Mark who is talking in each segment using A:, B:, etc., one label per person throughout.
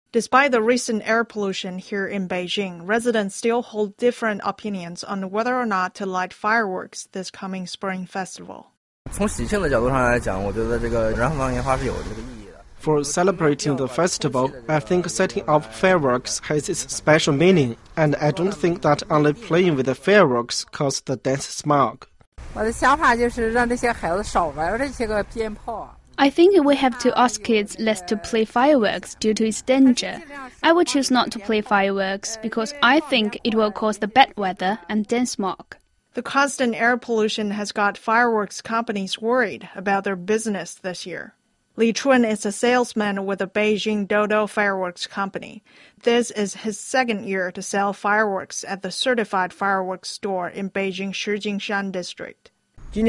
A: Despite the recent air pollution here in Beijing, residents still hold different opinions on whether or not to light fireworks this coming Spring Festival.
B: For celebrating the festival, I think setting off fireworks has its special meaning, and I don't think that only playing with the fireworks causes the dense smog.
C: I think we have to ask kids less to play fireworks due to its danger. I would choose not to play fireworks because I think it will cause the bad weather and dense smog.
A: The constant air pollution has got fireworks companies worried about their business this year. Li Chun is a salesman with the Beijing Dodo Fireworks Company. This is his second year to sell fireworks at the certified fireworks store in Beijing Shijingshan district.
D: This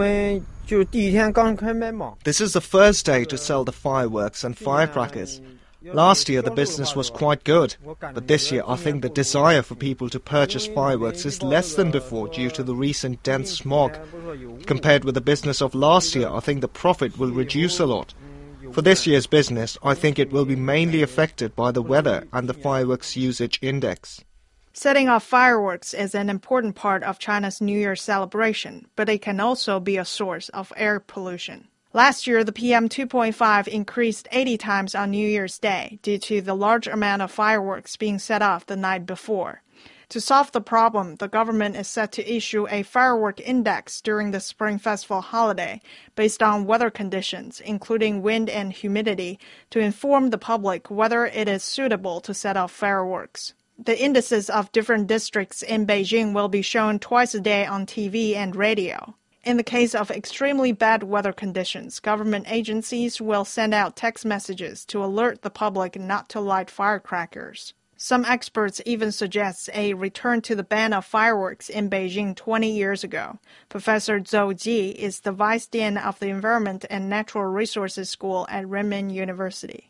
D: is the first day to sell the fireworks and firecrackers. Last year the business was quite good, but this year I think the desire for people to purchase fireworks is less than before due to the recent dense smog. Compared with the business of last year, I think the profit will reduce a lot. For this year's business, I think it will be mainly affected by the weather and the fireworks usage index.
A: Setting off fireworks is an important part of China's New Year celebration, but it can also be a source of air pollution. Last year, the PM 2.5 increased 80 times on New Year's Day due to the large amount of fireworks being set off the night before. To solve the problem, the government is set to issue a firework index during the Spring Festival holiday based on weather conditions, including wind and humidity, to inform the public whether it is suitable to set off fireworks. The indices of different districts in Beijing will be shown twice a day on TV and radio. In the case of extremely bad weather conditions, government agencies will send out text messages to alert the public not to light firecrackers. Some experts even suggest a return to the ban of fireworks in Beijing 20 years ago. Professor Zhou Ji is the vice dean of the Environment and Natural Resources School at Renmin University.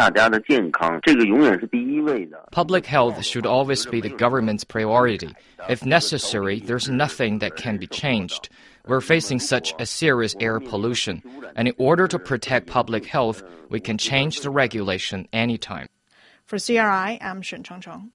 E: Public health should always be the government's priority. If necessary, there's nothing that can be changed. We're facing such a serious air pollution, and in order to protect public health, we can change the regulation anytime.
A: For CRI, I'm Shen Chengcheng.